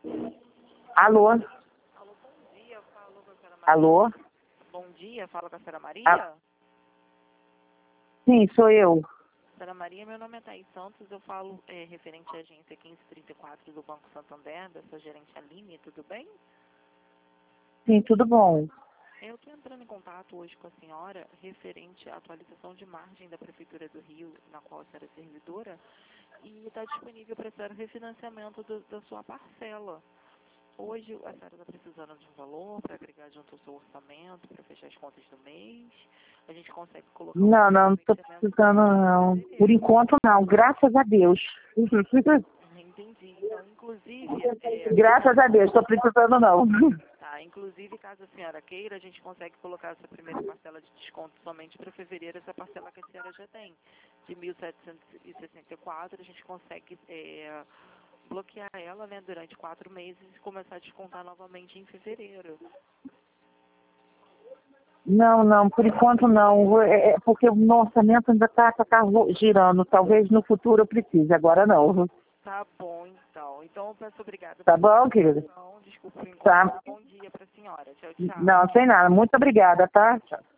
Alô? Alô, bom dia, falo com a senhora Maria. Alô? Bom dia, falo com a senhora Maria. Ah. Sim, sou eu. Senhora Maria, meu nome é Thaís Santos, eu falo referente à agência 1534 do Banco Santander, da sua gerente Aline, tudo bem? Sim, tudo bom. Eu estou entrando em contato hoje com a senhora referente à atualização de margem da Prefeitura do Rio, na qual a senhora é servidora, e está disponível para a senhora o refinanciamento da sua parcela. Hoje a senhora está precisando de um valor para agregar junto ao seu orçamento, para fechar as contas do mês. A gente consegue colocar Não estou precisando não. Por enquanto não, graças a Deus. Entendi. Então, inclusive, Graças a Deus, estou precisando não. inclusive, caso a senhora queira, a gente consegue colocar essa primeira parcela de desconto somente para fevereiro, essa parcela que a senhora já tem, de 1.764, a gente consegue bloquear ela, né, durante 4 meses e começar a descontar novamente em fevereiro. Não, por enquanto não. É porque o meu orçamento ainda está girando. Talvez no futuro eu precise, agora não. Tá bom, então. Então, eu peço obrigada. Tá bom, querida? Desculpa o encontro. Tá. Bom dia para a senhora. Tchau, tchau. Não, sem nada. Muito obrigada, tá? Tchau.